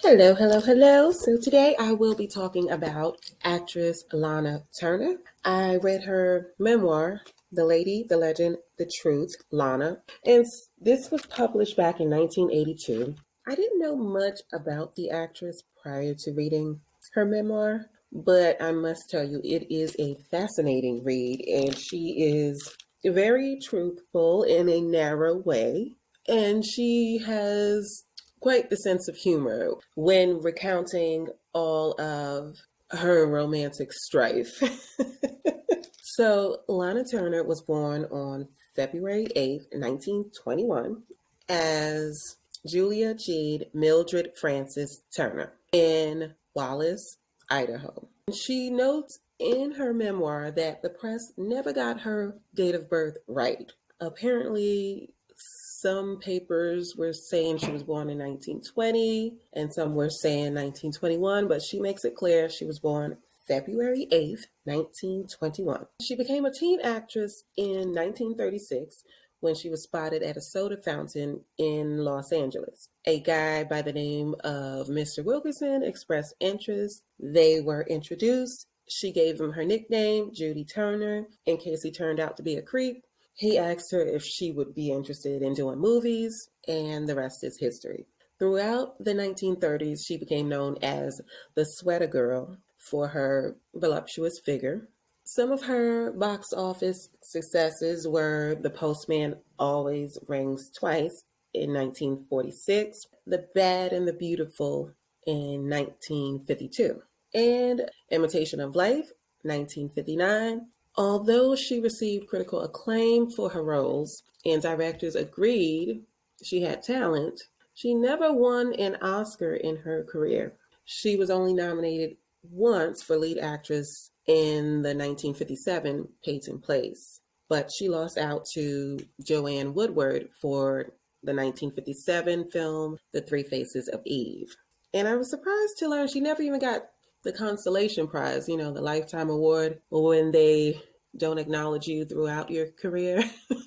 Hello, hello, hello. So today I will be talking about actress Lana Turner. I read her memoir, The Lady, the Legend, the Truth, Lana, and this was published back in 1982. I didn't know much about the actress prior to reading her memoir, but I must tell you it is a fascinating read, and she is very truthful in a narrow way, and she has quite the sense of humor when recounting all of her romantic strife. So, Lana Turner was born on February 8th, 1921, as Julia Jade Mildred Frances Turner in Wallace, Idaho. She notes in her memoir that the press never got her date of birth right. Apparently, some papers were saying she was born in 1920 and some were saying 1921, but she makes it clear she was born February 8th, 1921. She became a teen actress in 1936 when she was spotted at a soda fountain in Los Angeles. A guy by the name of Mr. Wilkerson expressed interest. They were introduced. She gave him her nickname, Judy Turner, in case he turned out to be a creep. He asked her if she would be interested in doing movies, and the rest is history. Throughout the 1930s, she became known as the Sweater Girl for her voluptuous figure. Some of her box office successes were The Postman Always Rings Twice in 1946, The Bad and the Beautiful in 1952, and Imitation of Life, 1959. Although she received critical acclaim for her roles and directors agreed she had talent, she never won an Oscar in her career. She was only nominated once for lead actress in the 1957 Peyton Place, but she lost out to Joanne Woodward for the 1957 film The Three Faces of Eve. And I was surprised to learn she never even got the consolation prize, the Lifetime Award, when they don't acknowledge you throughout your career.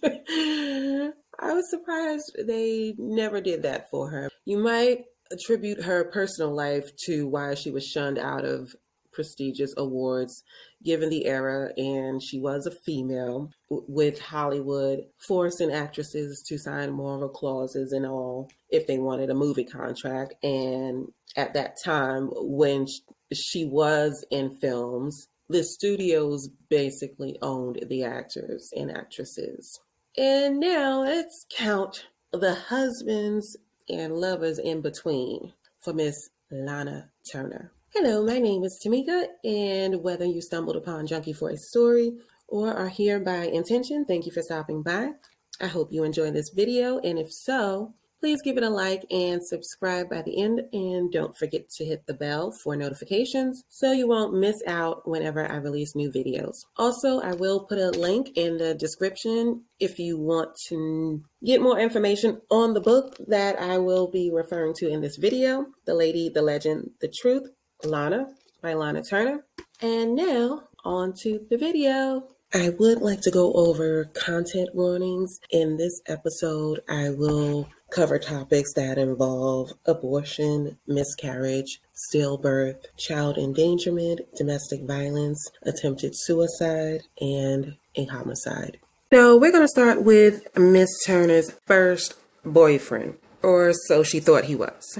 I was surprised they never did that for her. You might attribute her personal life to why she was shunned out of prestigious awards given the era, and she was a female, with Hollywood forcing actresses to sign moral clauses and all if they wanted a movie contract. And at that time, when she was in films, the studios basically owned the actors and actresses. And now let's count the husbands and lovers in between for Miss Lana Turner. Hello, my name is Tamika, and whether you stumbled upon Junkie for a Story or are here by intention, thank you for stopping by. I hope you enjoyed this video, and if so, please give it a like and subscribe by the end, and don't forget to hit the bell for notifications so you won't miss out whenever I release new videos. Also, I will put a link in the description if you want to get more information on the book that I will be referring to in this video, The Lady, the Legend, the Truth, Lana by Lana Turner. And now, on to the video. I would like to go over content warnings. In this episode, I will cover topics that involve abortion, miscarriage, stillbirth, child endangerment, domestic violence, attempted suicide, and a homicide. So we're going to start with Miss Turner's first boyfriend, or so she thought he was.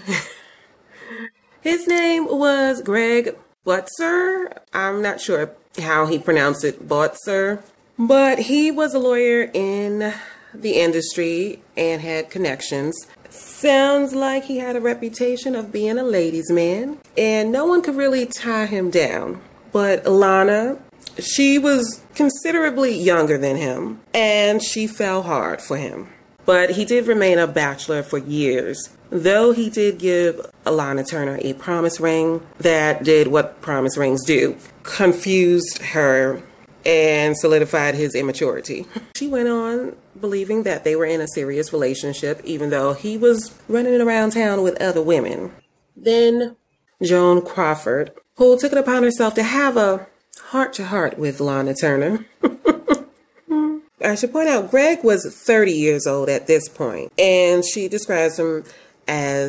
His name was Greg Butzer. I'm not sure how he pronounced it, Butzer, but he was a lawyer in the industry and had connections. Sounds like he had a reputation of being a ladies' man, and no one could really tie him down. But Lana, she was considerably younger than him, and she fell hard for him. But he did remain a bachelor for years, though he did give Lana Turner a promise ring that did what promise rings do: confused her and solidified his immaturity. She went on believing that they were in a serious relationship, even though he was running around town with other women. Then Joan Crawford, who took it upon herself to have a heart-to-heart with Lana Turner. I should point out, Greg was 30 years old at this point, and she describes him as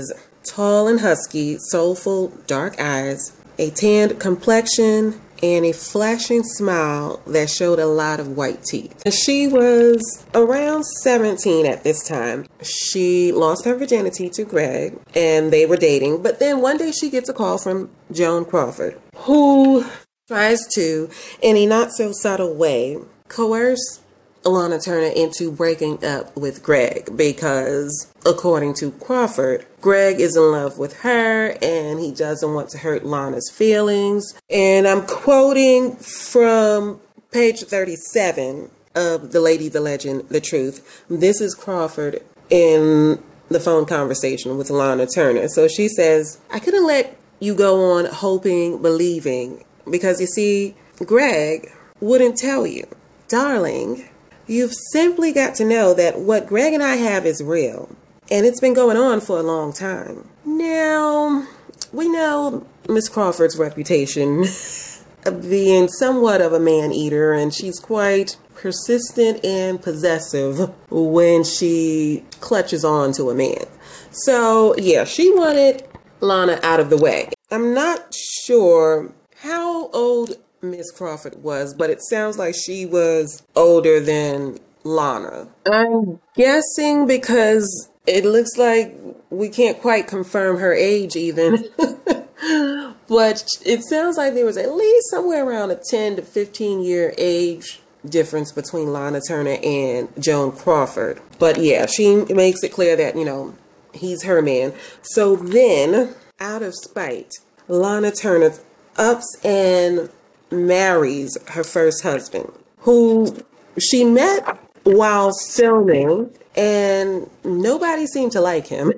tall and husky, soulful dark eyes, a tanned complexion, and a flashing smile that showed a lot of white teeth. She was around 17 at this time. She lost her virginity to Greg, and they were dating. But then one day she gets a call from Joan Crawford, who tries to, in a not so subtle way, coerce Lana Turner into breaking up with Greg because, according to Crawford, Greg is in love with her and he doesn't want to hurt Lana's feelings. And I'm quoting from page 37 of The Lady, the Legend, the Truth. This is Crawford in the phone conversation with Lana Turner. So she says, "I couldn't let you go on hoping, believing, because you see, Greg wouldn't tell you. Darling, you've simply got to know that what Greg and I have is real, and it's been going on for a long time." Now, we know Miss Crawford's reputation of being somewhat of a man-eater, and she's quite persistent and possessive when she clutches on to a man. So, yeah, she wanted Lana out of the way. I'm not sure how old Miss Crawford was, but it sounds like she was older than Lana. I'm guessing because it looks like we can't quite confirm her age even. But it sounds like there was at least somewhere around a 10 to 15 year age difference between Lana Turner and Joan Crawford. But yeah, she makes it clear that, he's her man. So then, out of spite, Lana Turner ups and marries her first husband, who she met while filming, and nobody seemed to like him.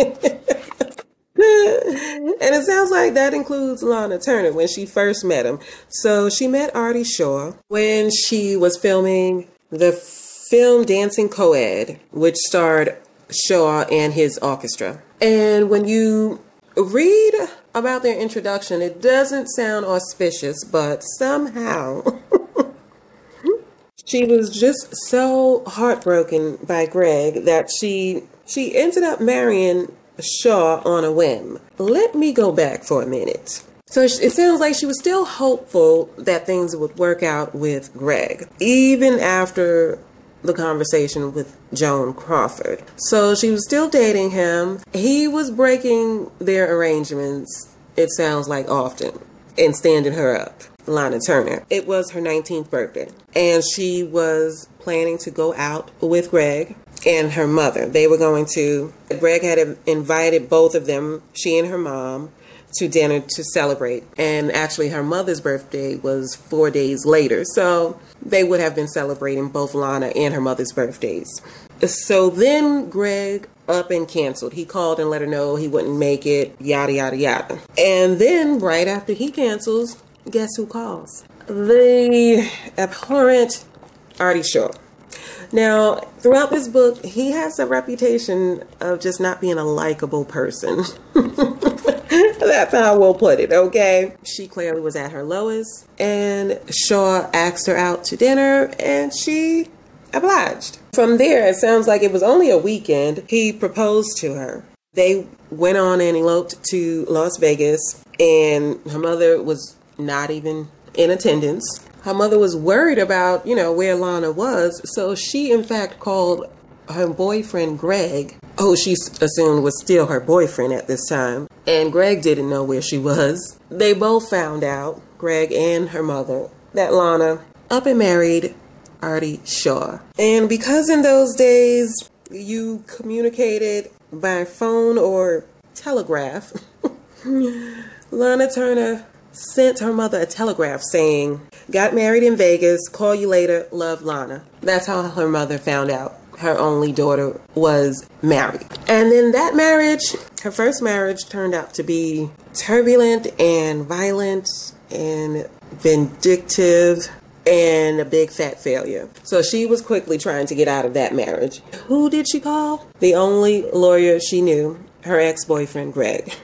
And it sounds like that includes Lana Turner when she first met him. So she met Artie Shaw when she was filming the film Dancing Co-ed, which starred Shaw and his orchestra. And when you read about their introduction, it doesn't sound auspicious, but somehow she was just so heartbroken by Greg that she ended up marrying Shaw on a whim. Let me go back for a minute. So it sounds like she was still hopeful that things would work out with Greg, even after the conversation with Joan Crawford. So she was still dating him. He was breaking their arrangements, it sounds like, often, and standing her up. Lana Turner. It was her 19th birthday, and she was planning to go out with Greg and her mother. Greg had invited both of them, she and her mom, to dinner to celebrate. And actually her mother's birthday was 4 days later. So they would have been celebrating both Lana and her mother's birthdays. So then Greg up and canceled. He called and let her know he wouldn't make it, yada, yada, yada. And then right after he cancels, guess who calls? The abhorrent Artie Shaw. Now, throughout this book, he has a reputation of just not being a likable person. That's how we'll put it, okay? She clearly was at her lowest, and Shaw asked her out to dinner, and she obliged. From there, it sounds like it was only a weekend, he proposed to her. They went on and eloped to Las Vegas, and her mother was not even in attendance. Her mother was worried about, where Lana was, so she, in fact, called her boyfriend, Greg, who she assumed was still her boyfriend at this time, and Greg didn't know where she was. They both found out, Greg and her mother, that Lana up and married Artie Shaw. And because in those days you communicated by phone or telegraph, Lana Turner sent her mother a telegraph saying, "Got married in Vegas, call you later, love, Lana." That's how her mother found out her only daughter was married. And then that marriage, her first marriage, turned out to be turbulent and violent and vindictive and a big fat failure. So she was quickly trying to get out of that marriage. Who did she call? The only lawyer she knew, her ex-boyfriend, Greg.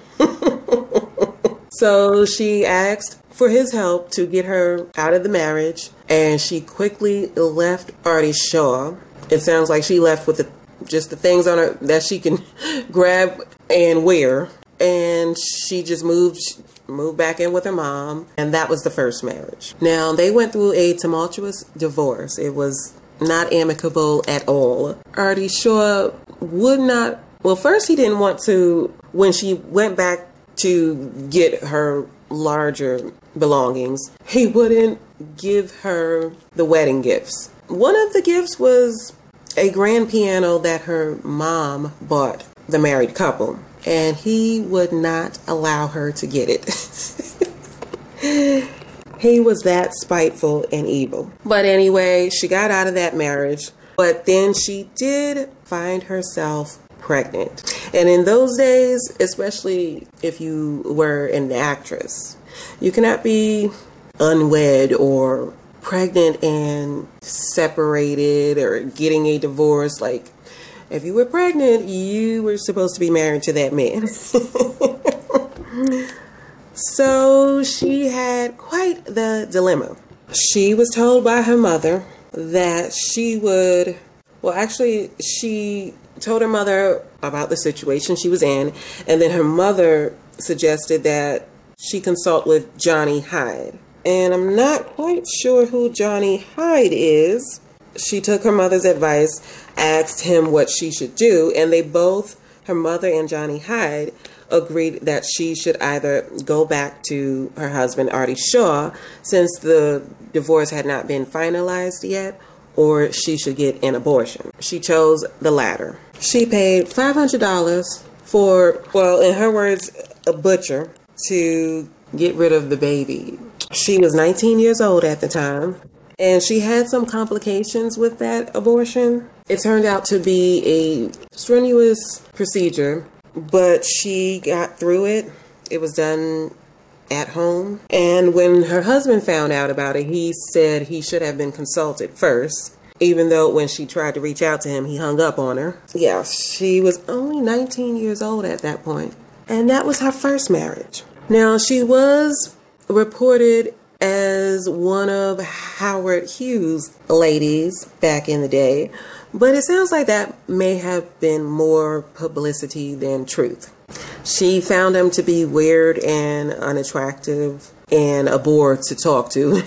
So she asked for his help to get her out of the marriage, and she quickly left Artie Shaw. It sounds like she left with just the things on her that she can grab and wear, and she just moved back in with her mom, and that was the first marriage. Now, they went through a tumultuous divorce. It was not amicable at all. Artie Shaw would not, well, first he didn't want to, when she went back to get her larger belongings, he wouldn't give her the wedding gifts. One of the gifts was a grand piano that her mom bought the married couple, and he would not allow her to get it. He was that spiteful and evil. But anyway, she got out of that marriage, but then she did find herself pregnant. And in those days, especially if you were an actress, you cannot be unwed or pregnant and separated or getting a divorce. Like, if you were pregnant, you were supposed to be married to that man. So she had quite the dilemma. She was told by her mother that she told her mother about the situation she was in, and then her mother suggested that she consult with Johnny Hyde. And I'm not quite sure who Johnny Hyde is. She took her mother's advice, asked him what she should do, and they both, her mother and Johnny Hyde, agreed that she should either go back to her husband, Artie Shaw, since the divorce had not been finalized yet, or she should get an abortion. She chose the latter. She paid $500 for, well, in her words, a butcher to get rid of the baby. She was 19 years old at the time, and she had some complications with that abortion. It turned out to be a strenuous procedure, but she got through it. It was done at home. And when her husband found out about it, he said he should have been consulted first, even though when she tried to reach out to him, he hung up on her. Yeah, she was only 19 years old at that point, and that was her first marriage. Now, she was reported as one of Howard Hughes' ladies back in the day, but it sounds like that may have been more publicity than truth. She found him to be weird and unattractive and a bore to talk to.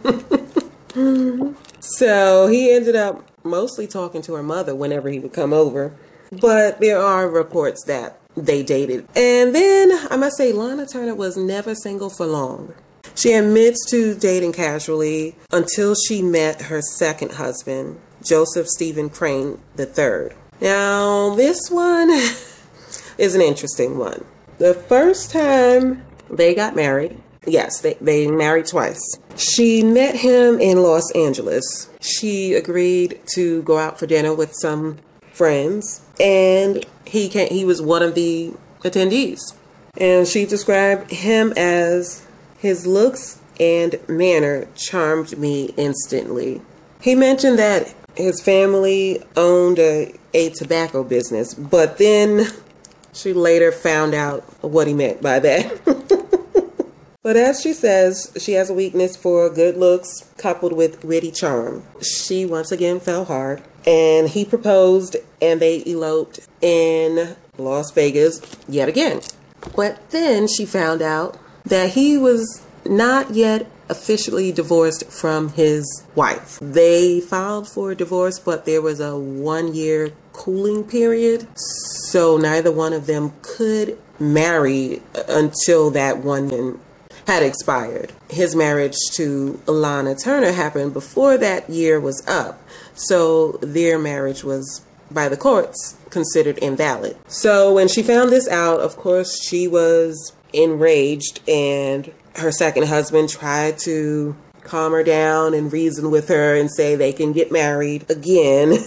So he ended up mostly talking to her mother whenever he would come over. But there are reports that they dated. And then I must say, Lana Turner was never single for long. She admits to dating casually until she met her second husband, Joseph Stephen Crane III. Now, this one is an interesting one. The first time they got married, yes, they married twice. She met him in Los Angeles. She agreed to go out for dinner with some friends, and he was one of the attendees. And she described him as, his looks and manner charmed me instantly. He mentioned that his family owned a tobacco business, but then she later found out what he meant by that. But as she says, she has a weakness for good looks coupled with witty charm. She once again fell hard, and he proposed, and they eloped in Las Vegas yet again. But then she found out that he was not yet officially divorced from his wife. They filed for a divorce, but there was a 1-year cooling period, so neither one of them could marry until that 1 year had expired. His marriage to Lana Turner happened before that year was up, so their marriage was, by the courts, considered invalid. So when she found this out, of course, she was enraged, and her second husband tried to calm her down and reason with her and say they can get married again.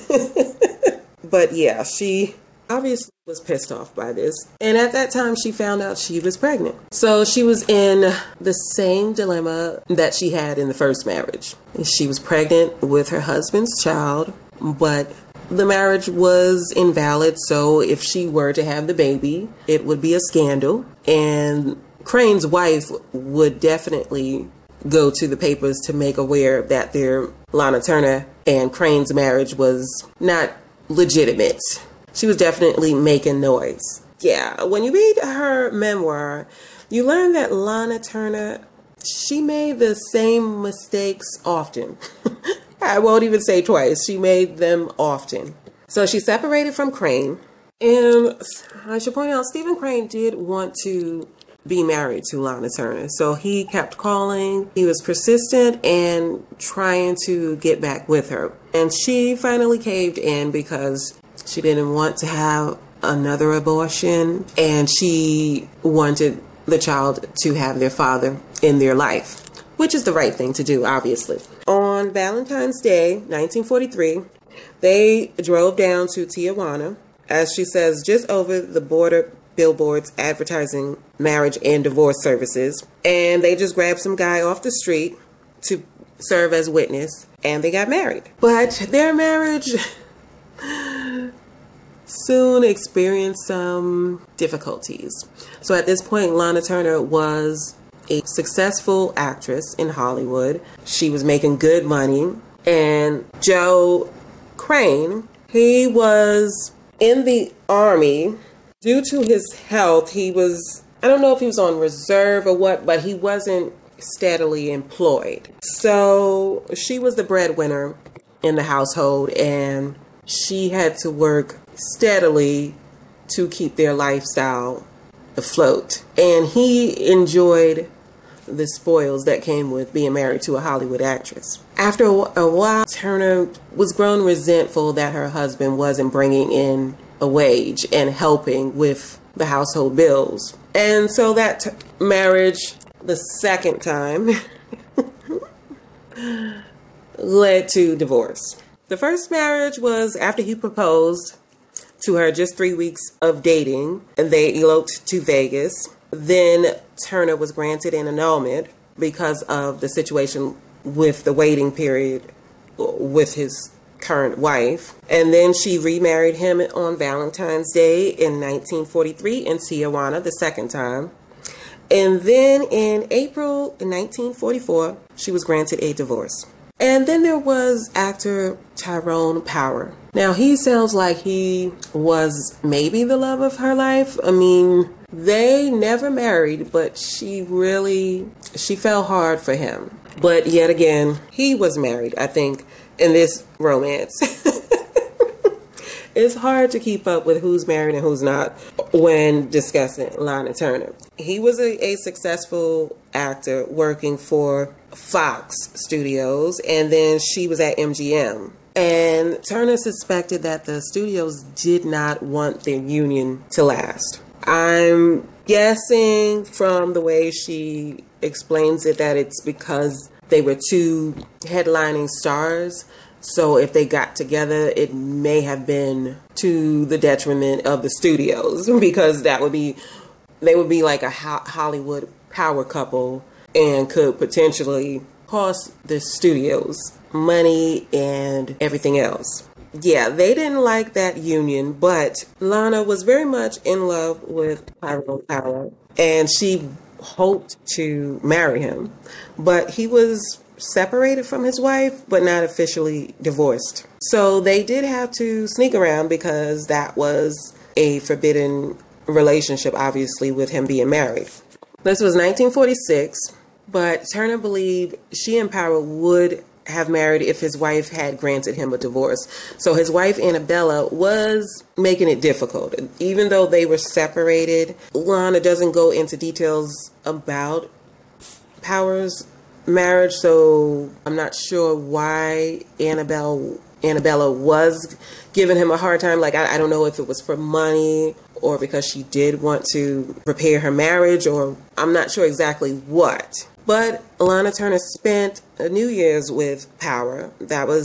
But yeah, she obviously was pissed off by this. And at that time, she found out she was pregnant. So she was in the same dilemma that she had in the first marriage. She was pregnant with her husband's child, but the marriage was invalid. So if she were to have the baby, it would be a scandal. And Crane's wife would definitely go to the papers to make aware that their Lana Turner and Crane's marriage was not legitimate. She was definitely making noise. Yeah, when you read her memoir, you learn that Lana Turner, she made the same mistakes often. I won't even say twice. She made them often. So she separated from Crane. And I should point out, Stephen Crane did want to be married to Lana Turner. So he kept calling. He was persistent and trying to get back with her. And she finally caved in because she didn't want to have another abortion, and she wanted the child to have their father in their life, which is the right thing to do, obviously. On Valentine's Day, 1943, they drove down to Tijuana, as she says, just over the border billboards advertising marriage and divorce services, and they just grabbed some guy off the street to serve as witness, and they got married. But their marriage soon experienced some difficulties. So at this point, Lana Turner was a successful actress in Hollywood. She was making good money. And Joe Crane, he was in the Army. Due to his health, he was, I don't know if he was on reserve or what, but he wasn't steadily employed. So she was the breadwinner in the household, and she had to work steadily to keep their lifestyle afloat. And he enjoyed the spoils that came with being married to a Hollywood actress. After a while, Turner was grown resentful that her husband wasn't bringing in a wage and helping with the household bills. And so that marriage, the second time, led to divorce. The first marriage was after he proposed to her just 3 weeks of dating, and they eloped to Vegas. Then Turner was granted an annulment because of the situation with the waiting period with his current wife. And then she remarried him on Valentine's Day in 1943 in Tijuana the second time. And then in April 1944, she was granted a divorce. And then there was actor Tyrone Power. Now, he sounds like he was maybe the love of her life. I mean, they never married, but she fell hard for him. But yet again, he was married, I think, in this romance. It's hard to keep up with who's married and who's not when discussing Lana Turner. He was a successful actor working for Fox Studios, and then she was at MGM. And Turner suspected that the studios did not want their union to last. I'm guessing from the way she explains it that it's because they were two headlining stars. So if they got together, it may have been to the detriment of the studios, because they would be like a Hollywood power couple and could potentially cost the studios money and everything else. Yeah, they didn't like that union, but Lana was very much in love with Tyrone Power, and she hoped to marry him. But he was separated from his wife, but not officially divorced. So they did have to sneak around because that was a forbidden relationship, obviously, with him being married. This was 1946, but Turner believed she and Power would have married if his wife had granted him a divorce. So his wife, Annabella, was making it difficult. Even though they were separated, Lana doesn't go into details about Power's marriage, so I'm not sure why Annabella was giving him a hard time. Like, I don't know if it was for money or because she did want to repair her marriage, or I'm not sure exactly what. But Lana Turner spent New Year's with Power. That was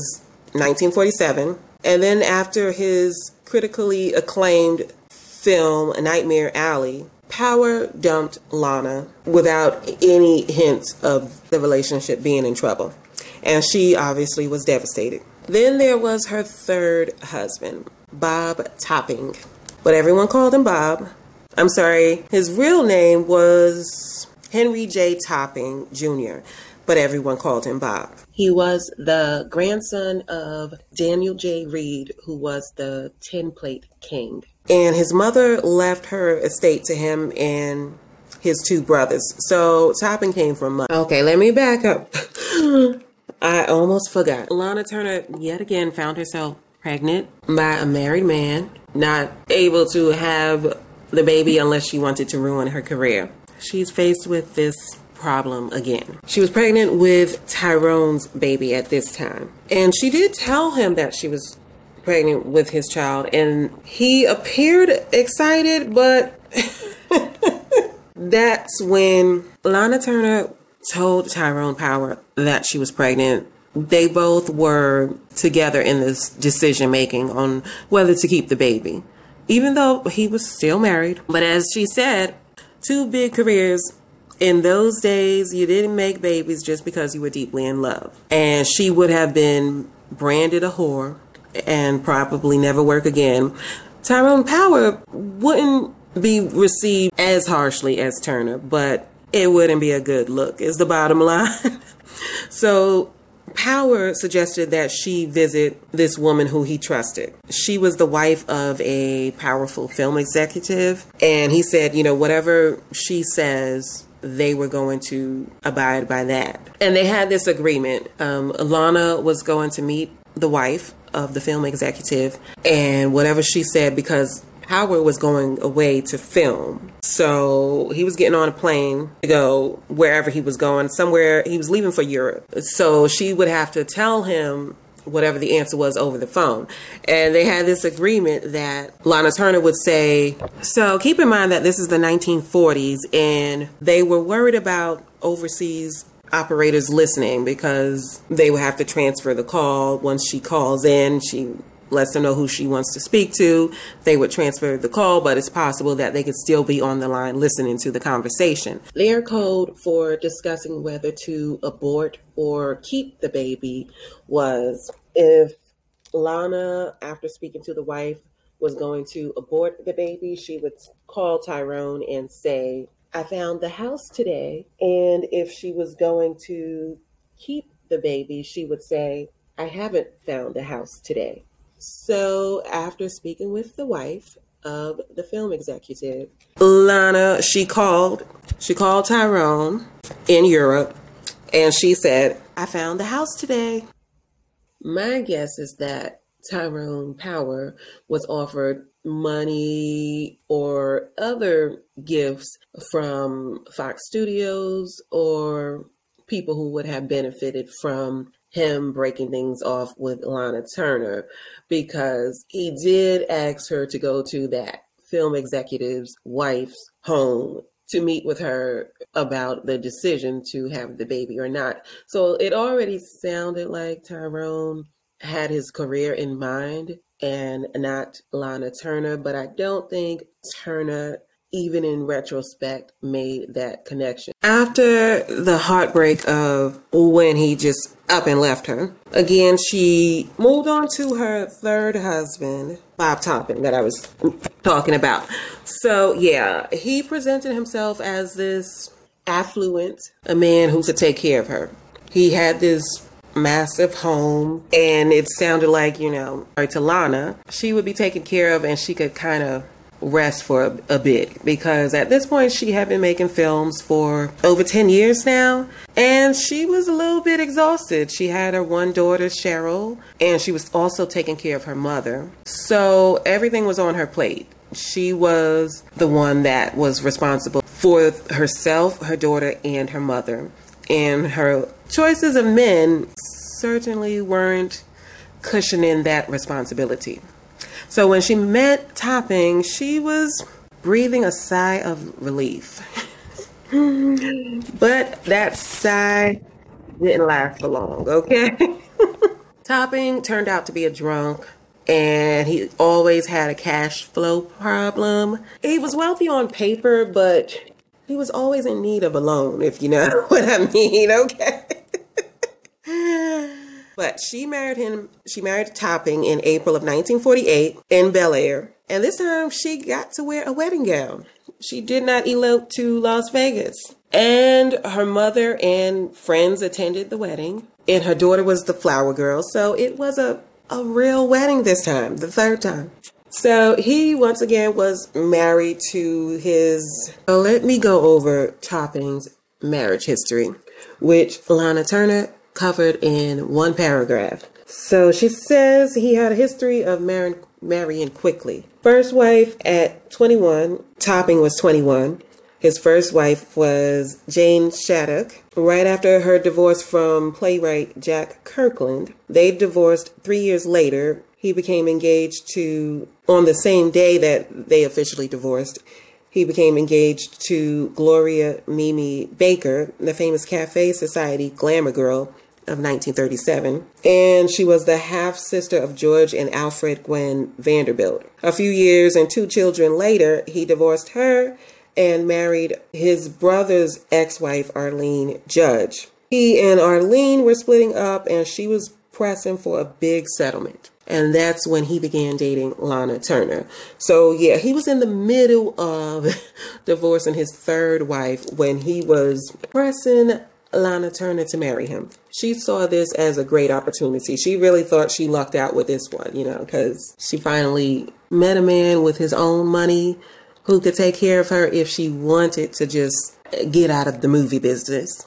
1947. And then after his critically acclaimed film, Nightmare Alley, Power dumped Lana without any hints of the relationship being in trouble. And she obviously was devastated. Then there was her third husband, Bob Topping. But everyone called him Bob. I'm sorry, his real name was Henry J. Topping Jr., but everyone called him Bob. He was the grandson of Daniel J. Reed, who was the Tin Plate King. and his mother left her estate to him and his two brothers. So Topping came from money. Okay, let me back up. I almost forgot. Lana Turner yet again found herself pregnant by a married man, not able to have the baby unless she wanted to ruin her career. She's faced with this problem again. She was pregnant with Tyrone's baby at this time, and she did tell him that she was pregnant with his child, and he appeared excited, but that's when Lana Turner told Tyrone Power that she was pregnant. They both were together in this decision making on whether to keep the baby, even though he was still married. But as she said, two big careers. In those days, you didn't make babies just because you were deeply in love. And she would have been branded a whore and probably never work again. Tyrone Power wouldn't be received as harshly as Turner, but it wouldn't be a good look, is the bottom line. So Power suggested that she visit this woman who he trusted. She was the wife of a powerful film executive, and he said, whatever she says, they were going to abide by that. And they had this agreement. Lana was going to meet the wife of the film executive, and whatever she said, because Power was going away to film. So he was getting on a plane to go wherever he was going, somewhere. He was leaving for Europe. So she would have to tell him whatever the answer was over the phone. And they had this agreement that Lana Turner would say, so keep in mind that this is the 1940s, and they were worried about overseas operators listening because they would have to transfer the call. Once she calls in, she lets them know who she wants to speak to. They would transfer the call, but it's possible that they could still be on the line listening to the conversation. Their code for discussing whether to abort or keep the baby was if Lana, after speaking to the wife, was going to abort the baby, she would call Tyrone and say, I found the house today. And if she was going to keep the baby, she would say, I haven't found the house today. So after speaking with the wife of the film executive, Lana, she called Tyrone in Europe, and she said, I found the house today. My guess is that Tyrone Power was offered money or other gifts from Fox Studios or people who would have benefited from him breaking things off with Lana Turner, because he did ask her to go to that film executive's wife's home to meet with her about the decision to have the baby or not. So it already sounded like Tyrone had his career in mind and not Lana Turner, but I don't think Turner, even in retrospect, made that connection. After the heartbreak of when he just up and left her, again, she moved on to her third husband, Bob Topping, that I was talking about. So yeah, he presented himself as this affluent, a man who could take care of her. He had this massive home, and it sounded like, to Lana, she would be taken care of and she could kind of rest for a bit, because at this point she had been making films for over 10 years now, and she was a little bit exhausted. She had her one daughter, Cheryl, and she was also taking care of her mother. So everything was on her plate. She was the one that was responsible for herself, her daughter, and her mother. And her choices of men certainly weren't cushioning that responsibility. So when she met Topping, she was breathing a sigh of relief. But that sigh didn't last for long, okay? Topping turned out to be a drunk, and he always had a cash flow problem. He was wealthy on paper, but he was always in need of a loan, if you know what I mean, okay? But she married Topping in April of 1948 in Bel Air. And this time she got to wear a wedding gown. She did not elope to Las Vegas. And her mother and friends attended the wedding. And her daughter was the flower girl. So it was a real wedding this time, the third time. So he once again was married to his. Let me go over Topping's marriage history, which Lana Turner covered in one paragraph. So she says he had a history of marrying quickly. First wife at 21, Topping was 21. His first wife was Jane Shattuck. Right after her divorce from playwright Jack Kirkland, they divorced 3 years later. He became engaged to, on the same day that they officially divorced, he became engaged to Gloria Mimi Baker, the famous Cafe Society glamour girl of 1937. And she was the half-sister of George and Alfred Gwynn Vanderbilt. A few years and 2 children later, he divorced her and married his brother's ex-wife, Arlene Judge. He and Arlene were splitting up, and she was pressing for a big settlement. And that's when he began dating Lana Turner. So yeah, he was in the middle of divorcing his third wife when he was pressing Lana Turner to marry him. She saw this as a great opportunity. She really thought she lucked out with this one, because she finally met a man with his own money who could take care of her if she wanted to just get out of the movie business.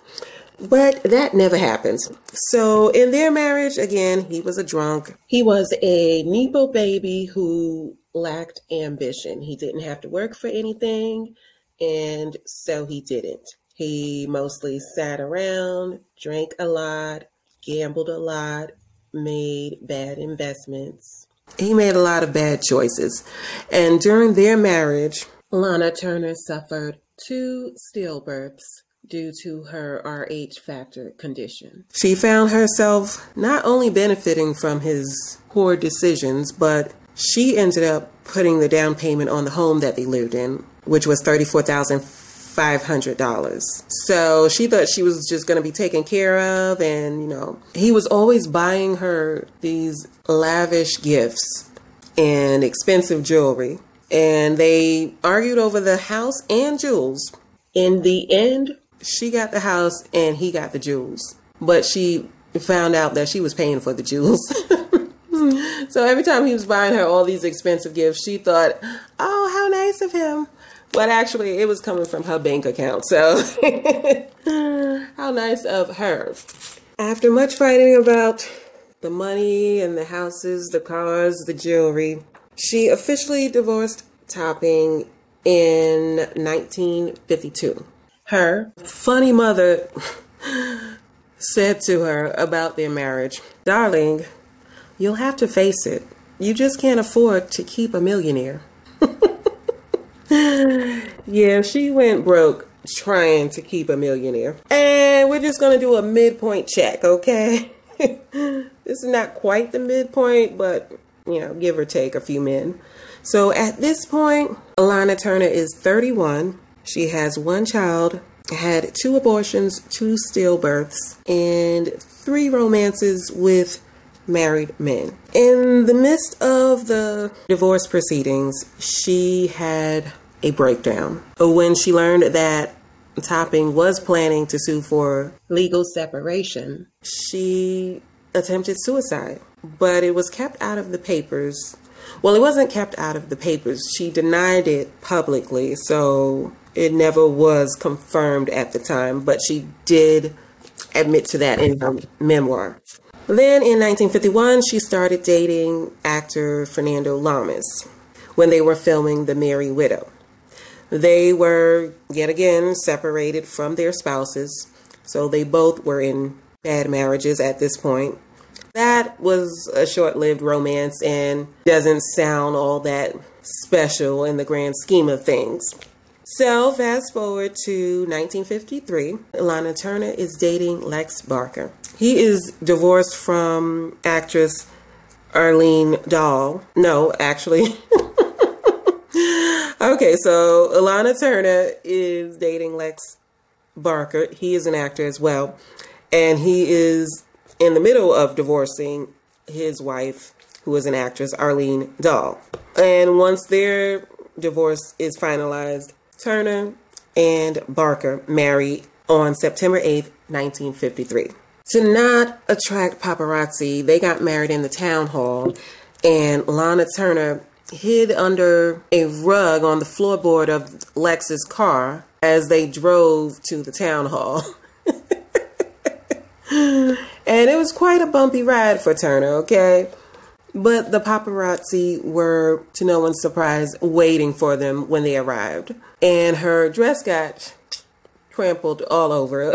But that never happens. So in their marriage, again, he was a drunk. He was a Nepo baby who lacked ambition. He didn't have to work for anything, and so he didn't. He mostly sat around, drank a lot, gambled a lot, made bad investments. He made a lot of bad choices. And during their marriage, Lana Turner suffered 2 stillbirths due to her Rh factor condition. She found herself not only benefiting from his poor decisions, but she ended up putting the down payment on the home that they lived in, which was $34,500. So she thought she was just going to be taken care of, and he was always buying her these lavish gifts and expensive jewelry, and they argued over the house and jewels. In the end, she got the house and he got the jewels, but she found out that she was paying for the jewels. So every time he was buying her all these expensive gifts, she thought, oh, how nice of him. But actually, it was coming from her bank account. So how nice of her. After much fighting about the money and the houses, the cars, the jewelry, she officially divorced Topping in 1952. Her funny mother said to her about their marriage, "Darling, you'll have to face it. You just can't afford to keep a millionaire." Yeah, she went broke trying to keep a millionaire. And we're just going to do a midpoint check, okay? This is not quite the midpoint, but, give or take a few men. So at this point, Lana Turner is 31. She has 1 child, had 2 abortions, 2 stillbirths, and 3 romances with married men. In the midst of the divorce proceedings, she had a breakdown. When she learned that Topping was planning to sue for legal separation, she attempted suicide, but it was kept out of the papers. Well, it wasn't kept out of the papers. She denied it publicly, so it never was confirmed at the time, but she did admit to that in her memoir. Then in 1951, she started dating actor Fernando Lamas when they were filming The Merry Widow. They were, yet again, separated from their spouses, so they both were in bad marriages at this point. That was a short-lived romance and doesn't sound all that special in the grand scheme of things. So fast forward to 1953, Lana Turner is dating Lex Barker. He is divorced from actress Arlene Dahl. No, actually. Okay, so Lana Turner is dating Lex Barker. He is an actor as well. And he is in the middle of divorcing his wife, who is an actress, Arlene Dahl. And once their divorce is finalized, Turner and Barker marry on September 8th, 1953. To not attract paparazzi, they got married in the town hall, and Lana Turner hid under a rug on the floorboard of Lex's car as they drove to the town hall. And it was quite a bumpy ride for Turner, okay? But the paparazzi were, to no one's surprise, waiting for them when they arrived. And her dress got trampled all over.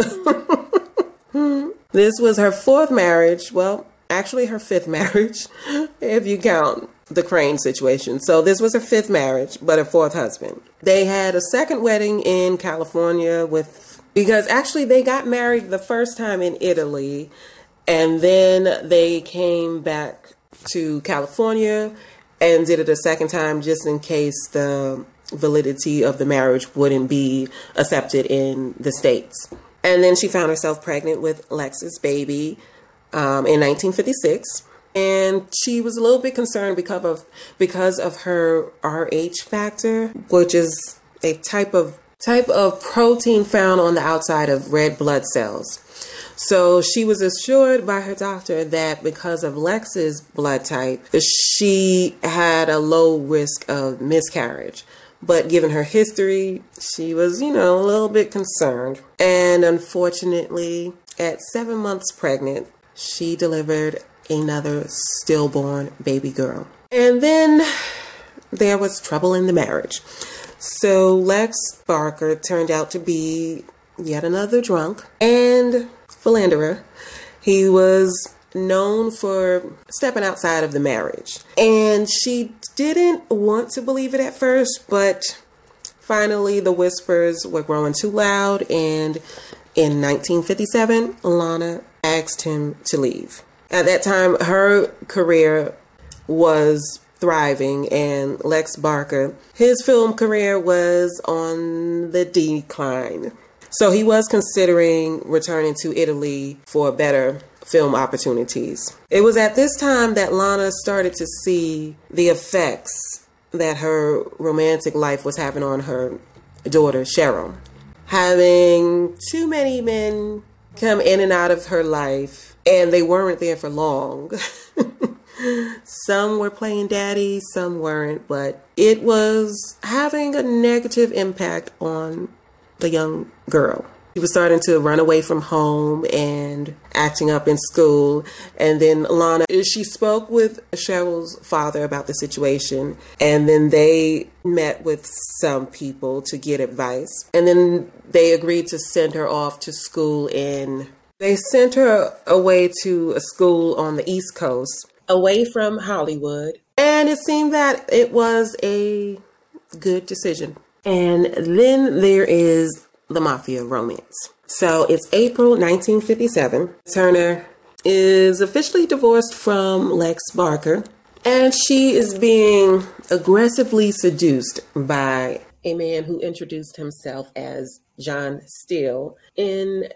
This was her fourth marriage. Well, actually her fifth marriage, if you count the Crane situation. So this was her fifth marriage, but her fourth husband. They had a second wedding in California because actually they got married the first time in Italy, and then they came back to California and did it a second time just in case the validity of the marriage wouldn't be accepted in the States. And then she found herself pregnant with Lex's baby in 1956. And she was a little bit concerned because of her Rh factor, which is a type of protein found on the outside of red blood cells. So she was assured by her doctor that because of Lex's blood type, she had a low risk of miscarriage. But given her history, she was, a little bit concerned. And unfortunately, at 7 months pregnant, she delivered another stillborn baby girl. And then there was trouble in the marriage. So Lex Barker turned out to be yet another drunk and philanderer. He was known for stepping outside of the marriage. And she didn't want to believe it at first, but finally the whispers were growing too loud, and in 1957, Lana asked him to leave. At that time, her career was thriving, and Lex Barker, his film career was on the decline. So he was considering returning to Italy for better film opportunities. It was at this time that Lana started to see the effects that her romantic life was having on her daughter, Cheryl. Having too many men come in and out of her life, and they weren't there for long. Some were playing daddy, some weren't, but it was having a negative impact on the young girl. She was starting to run away from home and acting up in school. And then Lana, she spoke with Cheryl's father about the situation. And then they met with some people to get advice. And then they agreed to send her off to school they sent her away to a school on the East Coast, away from Hollywood. And it seemed that it was a good decision. And then there is the mafia romance. So it's April 1957. Turner is officially divorced from Lex Barker, and she is being aggressively seduced by a man who introduced himself as John Steele in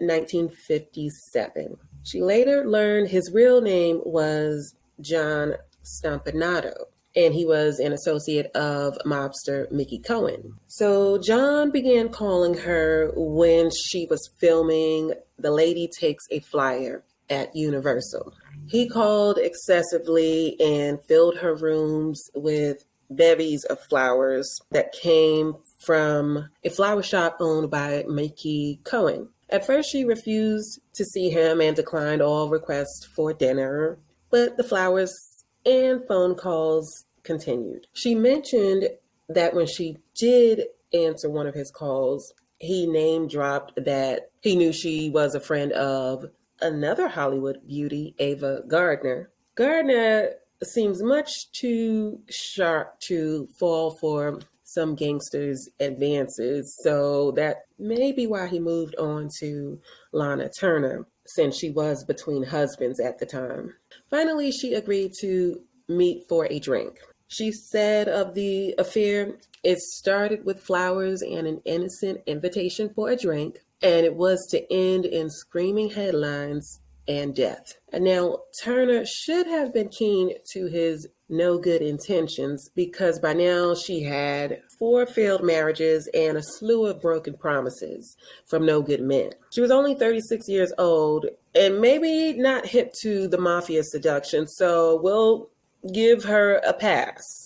1957. She later learned his real name was John Stompanato, and he was an associate of mobster Mickey Cohen. So John began calling her when she was filming The Lady Takes a Flyer at Universal. He called excessively and filled her rooms with bevies of flowers that came from a flower shop owned by Mickey Cohen. At first, she refused to see him and declined all requests for dinner, but the flowers and phone calls continued. She mentioned that when she did answer one of his calls, he name dropped that he knew she was a friend of another Hollywood beauty, Ava Gardner. Gardner seems much too sharp to fall for some gangster's advances, so that may be why he moved on to Lana Turner, since she was between husbands at the time. Finally, she agreed to meet for a drink. She said of the affair, it started with flowers and an innocent invitation for a drink, and it was to end in screaming headlines and death. And now, Turner should have been keen to his no good intentions, because by now she had 4 failed marriages and a slew of broken promises from no good men. She was only 36 years old and maybe not hip to the mafia seduction, so we'll give her a pass.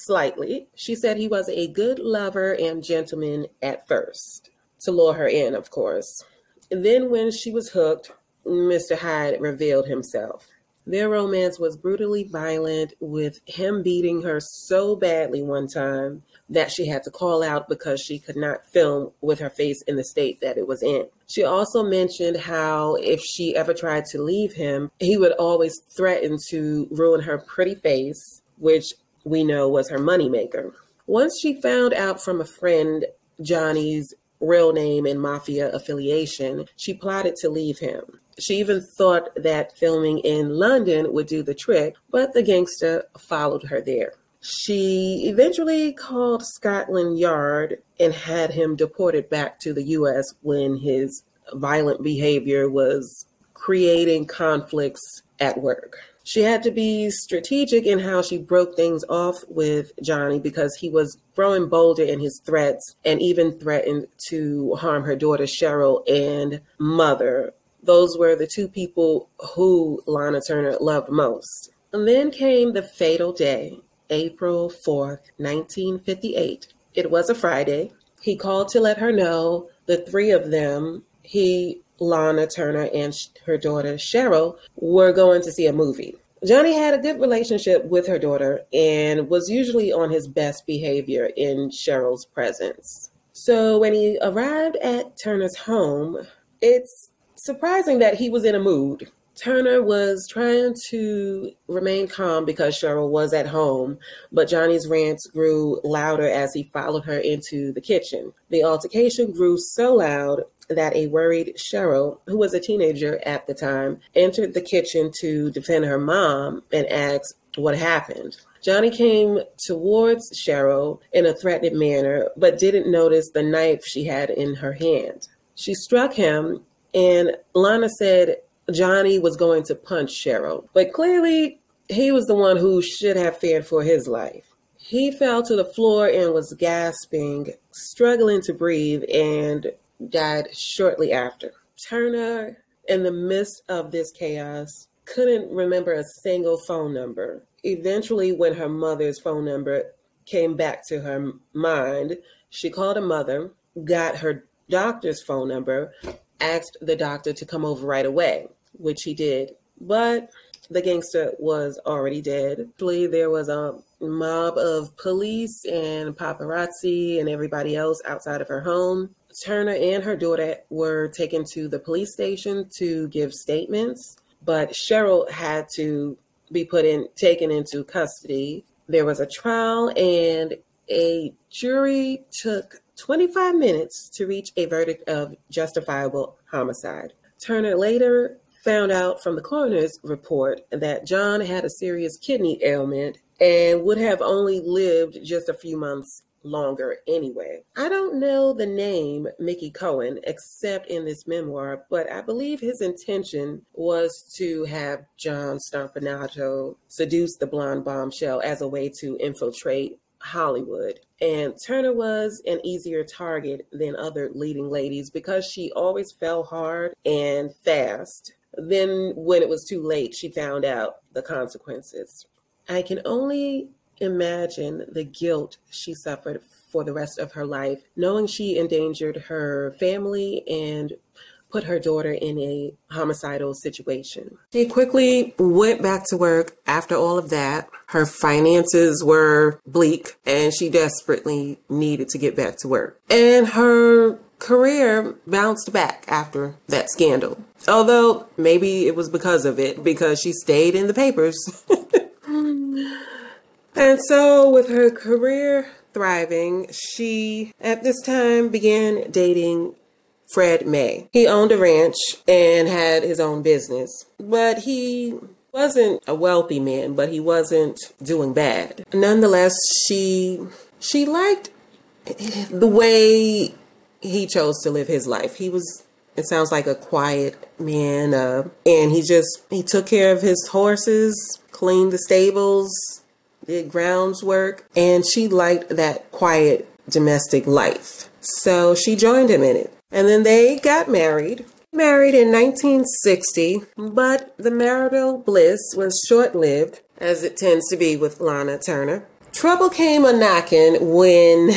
slightly. She said he was a good lover and gentleman at first, to lure her in, of course. And then when she was hooked, Mr. Hyde revealed himself. Their romance was brutally violent, with him beating her so badly one time that she had to call out because she could not film with her face in the state that it was in. She also mentioned how if she ever tried to leave him, he would always threaten to ruin her pretty face, which we know was her moneymaker. Once she found out from a friend Johnny's real name and mafia affiliation, she plotted to leave him. She even thought that filming in London would do the trick, but the gangster followed her there. She eventually called Scotland Yard and had him deported back to the U.S. when his violent behavior was creating conflicts at work. She had to be strategic in how she broke things off with Johnny because he was growing bolder in his threats and even threatened to harm her daughter Cheryl and mother. Those were the two people who Lana Turner loved most. And then came the fatal day, April 4th, 1958. It was a Friday. He called to let her know the three of them, he, Lana Turner, and her daughter Cheryl, were going to see a movie. Johnny had a good relationship with her daughter and was usually on his best behavior in Cheryl's presence. So when he arrived at Turner's home, it's surprising that he was in a mood. Turner was trying to remain calm because Cheryl was at home, but Johnny's rants grew louder as he followed her into the kitchen. The altercation grew so loud that a worried Cheryl, who was a teenager at the time, entered the kitchen to defend her mom and asked what happened. Johnny came towards Cheryl in a threatening manner, but didn't notice the knife she had in her hand. She struck him, and Lana said Johnny was going to punch Cheryl, but clearly he was the one who should have feared for his life. He fell to the floor and was gasping, struggling to breathe, and died shortly after. Turner, in the midst of this chaos, couldn't remember a single phone number. Eventually, when her mother's phone number came back to her mind, she called her mother, got her doctor's phone number, asked the doctor to come over right away, which he did. But the gangster was already dead. There was a mob of police and paparazzi and everybody else outside of her home. Turner and her daughter were taken to the police station to give statements, but Cheryl had to be taken into custody. There was a trial, and a jury took 25 minutes to reach a verdict of justifiable homicide. Turner later found out from the coroner's report that John had a serious kidney ailment and would have only lived just a few months longer anyway. I don't know the name Mickey Cohen except in this memoir, but I believe his intention was to have John Stompanato seduce the blonde bombshell as a way to infiltrate Hollywood. And Turner was an easier target than other leading ladies because she always fell hard and fast. Then when it was too late, she found out the consequences. I can only imagine the guilt she suffered for the rest of her life, knowing she endangered her family and put her daughter in a homicidal situation. She quickly went back to work after all of that. Her finances were bleak and she desperately needed to get back to work. And her career bounced back after that scandal. Although maybe it was because of it, because she stayed in the papers. And so with her career thriving, she at this time began dating Fred May. He owned a ranch and had his own business, but he wasn't a wealthy man, but he wasn't doing bad. Nonetheless, she liked the way he chose to live his life. It sounds like a quiet man, and he took care of his horses, cleaned the stables, did grounds work, and she liked that quiet domestic life. So she joined him in it. And then they got married in 1960, but the marital bliss was short-lived, as it tends to be with Lana Turner. Trouble came a-knocking when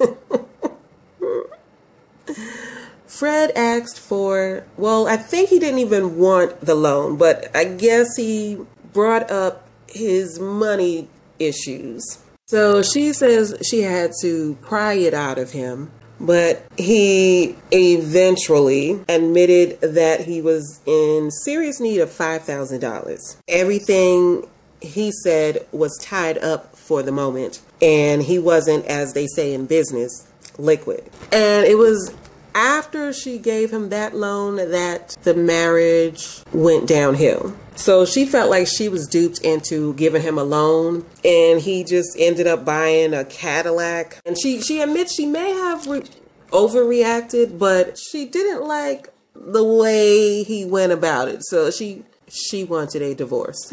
Fred asked for, well, I think he didn't even want the loan, but I guess he brought up his money issues. So she says she had to pry it out of him, but he eventually admitted that he was in serious need of $5,000. Everything he said was tied up for the moment, and he wasn't, as they say in business, liquid. And it was after she gave him that loan that the marriage went downhill. So she felt like she was duped into giving him a loan, and he just ended up buying a Cadillac. And she admits she may have overreacted, but she didn't like the way he went about it. So she wanted a divorce.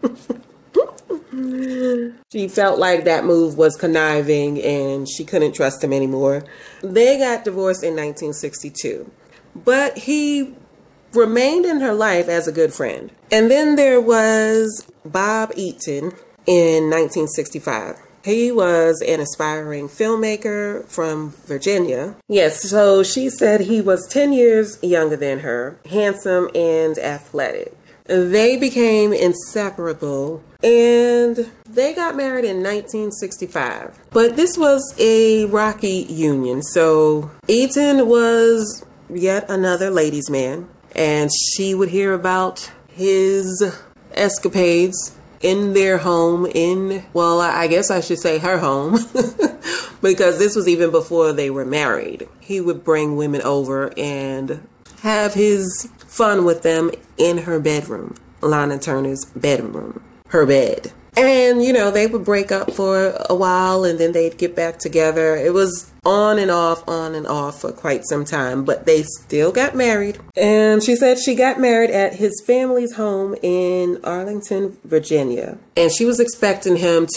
She felt like that move was conniving and she couldn't trust him anymore. They got divorced in 1962, but he remained in her life as a good friend. And then there was Bob Eaton in 1965. He was an aspiring filmmaker from Virginia. Yes, so she said he was 10 years younger than her, handsome and athletic. They became inseparable and they got married in 1965. But this was a rocky union. So Eaton was yet another ladies' man, and she would hear about his escapades in their home, well, I guess I should say her home, because this was even before they were married. He would bring women over and have his fun with them in her bedroom, Lana Turner's bedroom, her bed. And, they would break up for a while and then they'd get back together. It was on and off for quite some time, but they still got married. And she said she got married at his family's home in Arlington, Virginia. And she was expecting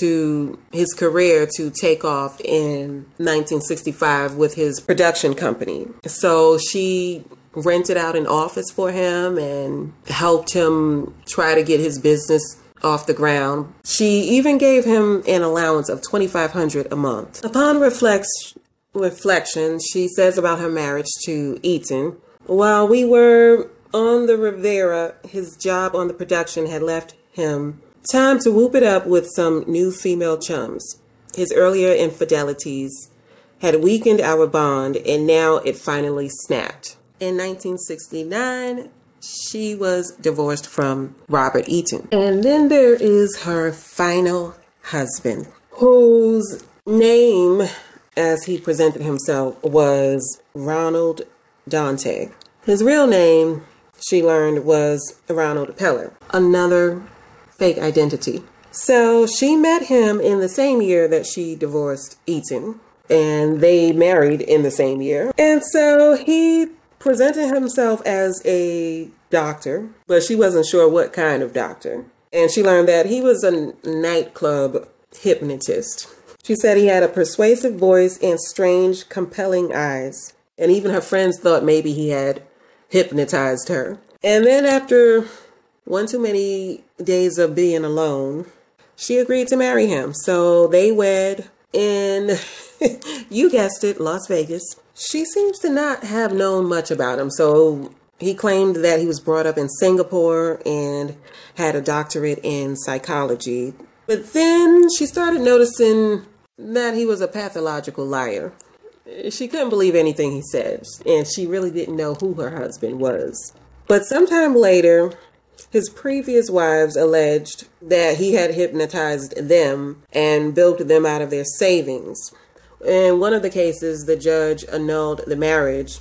his career to take off in 1965 with his production company. So she rented out an office for him and helped him try to get his business off the ground. She even gave him an allowance of $2,500 a month. Upon reflection, she says about her marriage to Eaton, while we were on the Riviera, his job on the production had left him time to whoop it up with some new female chums. His earlier infidelities had weakened our bond, and now it finally snapped. In 1969, she was divorced from Robert Eaton. And then there is her final husband, whose name, as he presented himself, was Ronald Dante. His real name, she learned, was Ronald Peller, another fake identity. So she met him in the same year that she divorced Eaton, and they married in the same year. And so he presented himself as a doctor, but she wasn't sure what kind of doctor. And she learned that he was a nightclub hypnotist. She said he had a persuasive voice and strange, compelling eyes. And even her friends thought maybe he had hypnotized her. And then after one too many days of being alone, she agreed to marry him. So they wed in, you guessed it, Las Vegas. She seems to not have known much about him. So he claimed that he was brought up in Singapore and had a doctorate in psychology. But then she started noticing that he was a pathological liar. She couldn't believe anything he said, and she really didn't know who her husband was. But sometime later, his previous wives alleged that he had hypnotized them and bilked them out of their savings. In one of the cases, the judge annulled the marriage,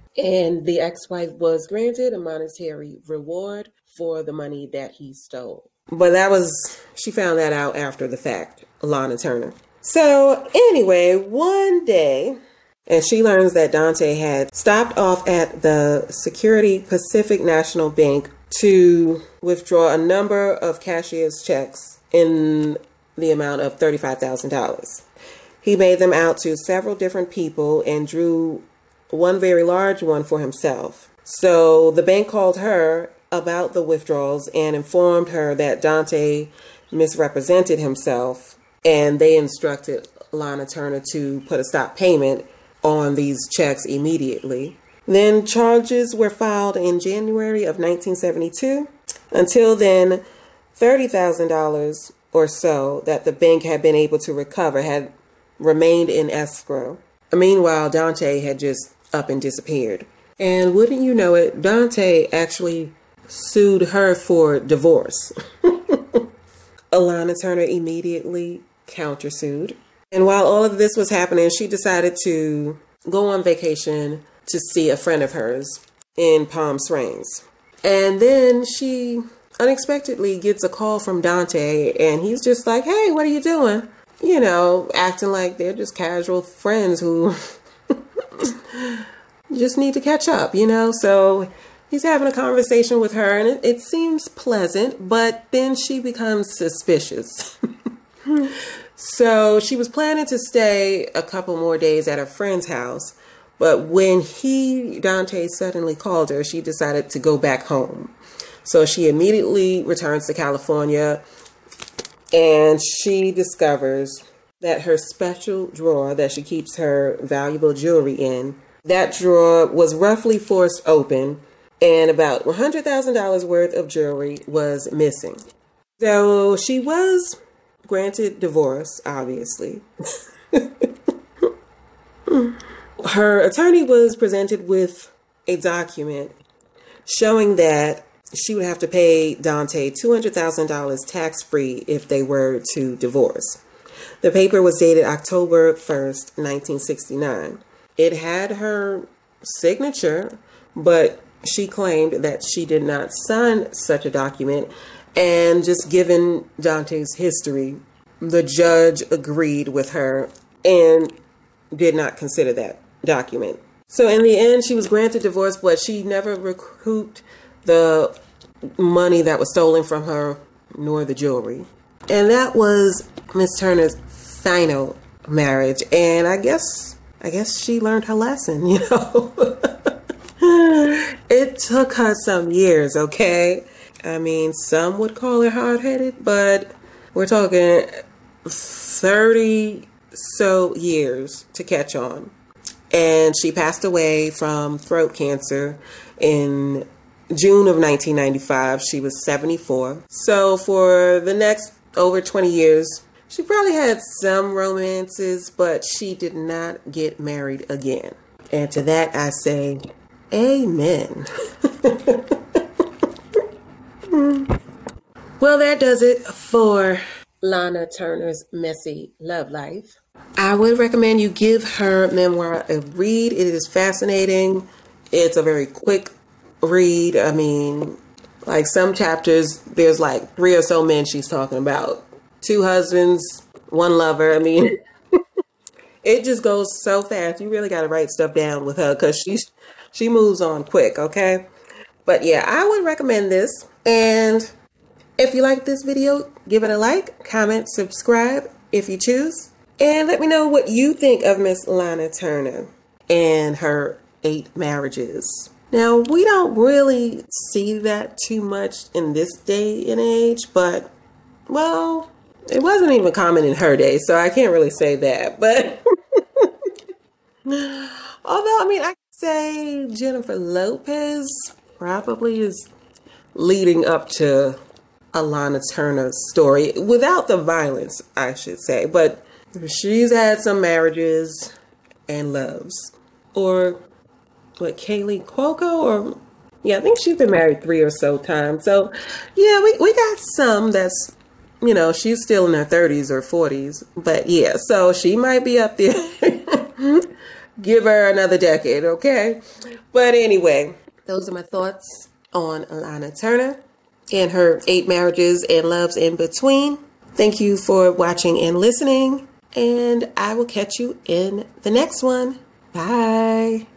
and the ex-wife was granted a monetary reward for the money that he stole. But she found that out after the fact, Lana Turner. So anyway, one day, and she learns that Dante had stopped off at the Security Pacific National Bank to withdraw a number of cashier's checks in the amount of $35,000. He made them out to several different people and drew one very large one for himself. So the bank called her about the withdrawals and informed her that Dante misrepresented himself and they instructed Lana Turner to put a stop payment on these checks immediately. Then charges were filed in January of 1972. Until then, $30,000 or so that the bank had been able to recover had remained in escrow. Meanwhile, Dante had just up and disappeared. And wouldn't you know it, Dante actually sued her for divorce. Alana Turner immediately countersued. And while all of this was happening, she decided to go on vacation to see a friend of hers in Palm Springs. And then she unexpectedly gets a call from Dante, and he's just like, hey, what are you doing? You know, acting like they're just casual friends who just need to catch up, you know? So he's having a conversation with her, and it seems pleasant, but then she becomes suspicious. So she was planning to stay a couple more days at a friend's house, but when Dante suddenly called her, she decided to go back home. So she immediately returns to California, and she discovers that her special drawer that she keeps her valuable jewelry in, that drawer was roughly forced open, and about $100,000 worth of jewelry was missing. So she was granted divorce, obviously. Her attorney was presented with a document showing that she would have to pay Dante $200,000 tax-free if they were to divorce. The paper was dated October 1st, 1969. It had her signature, but she claimed that she did not sign such a document, and just given Dante's history, the judge agreed with her and did not consider that document. So in the end, she was granted divorce, but she never recouped the money that was stolen from her, nor the jewelry. And that was Miss Turner's final marriage. And I guess she learned her lesson, you know. It took her some years, okay? I mean, some would call her hard-headed, but we're talking 30 so years to catch on. And she passed away from throat cancer in June of 1995. She was 74. So for the next over 20 years, she probably had some romances, but she did not get married again. And to that I say, amen. Well, that does it for Lana Turner's messy love life. I would recommend you give her memoir a read. It is fascinating. It's a very quick read. I mean, like some chapters, there's like 3 or so men she's talking about. 2 husbands, 1 lover. I mean, it just goes so fast. You really got to write stuff down with her because she moves on quick, okay? But yeah, I would recommend this. And if you like this video, give it a like, comment, subscribe if you choose. And let me know what you think of Miss Lana Turner and her 8 marriages. Now, we don't really see that too much in this day and age, but, well, it wasn't even common in her day, so I can't really say that. But, although, I mean, I could say Jennifer Lopez probably is leading up to Alana Turner's story, without the violence, I should say. But she's had some marriages and loves. Or, what, Kaylee Cuoco? Or, yeah, I think she's been married 3 or so times. So, yeah, we got some that's, you know, she's still in her 30s or 40s. But, yeah, so she might be up there. Give her another decade, okay? But anyway, those are my thoughts on Alana Turner and her 8 marriages and loves in between. Thank you for watching and listening, and I will catch you in the next one. Bye.